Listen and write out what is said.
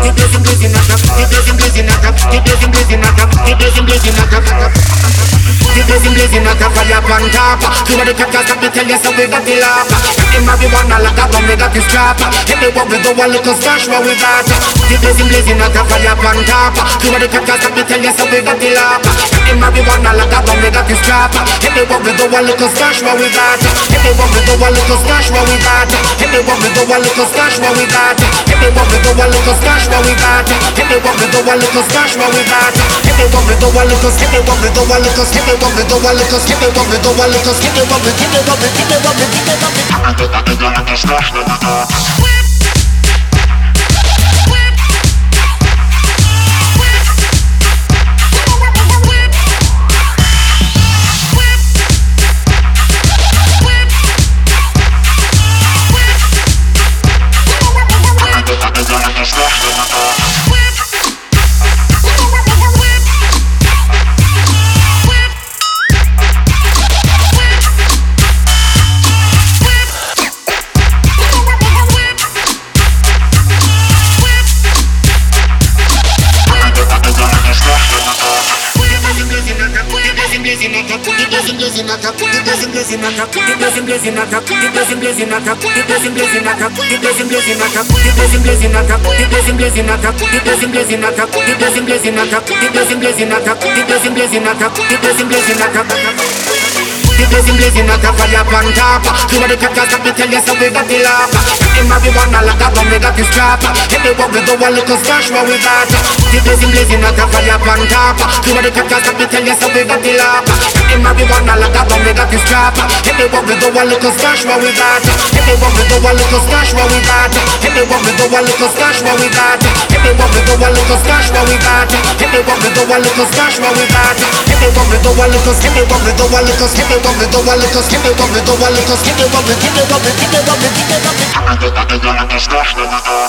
The blazing blazing at the blazing blazing at the blazing blazing at the blazing blazing at the blazing blazing at the fire pan top. You are the crackers that me tell you so we got the lap. In marijuana like a bomb we got the strap. Everywhere we go a little stash where we got. The blazing blazing at the fire pan top. You are the crackers that me tell you so we got the lap. In marijuana like a bomb we got the strap. Everywhere we go a little stash where we got. Everywhere we go a little stash where we got. Everywhere we go a little stash where we got. Everywhere we go a little stash where we got. Everywhere we go a little stash where we got. Everywhere we go a little, everywhere we go a little, everywhere we go a little, everywhere we go a little, everywhere we give it up, give it up, give it up. I got stash where we got. The blazing blazing at the fire pan top. You are the crackers that me tell you so we got the lap. In marijuana like a bomb we got the strap. Everywhere we go a little stash where we got. The blazing blazing at the fire pan top. You are the crackers that me tell you so we got the lap. In marijuana like a bomb we got the strap. Everywhere we go a little stash where we got. Everywhere we go a little stash where we got. Everywhere we go a little stash where we got. Everywhere we go a little stash where we got. Everywhere we go a little stash where we got. Everywhere we go a little, everywhere we go a little, everywhere we go a little, everywhere we go a little, everywhere we give it up, give it up, give it up. I got the stash where we got.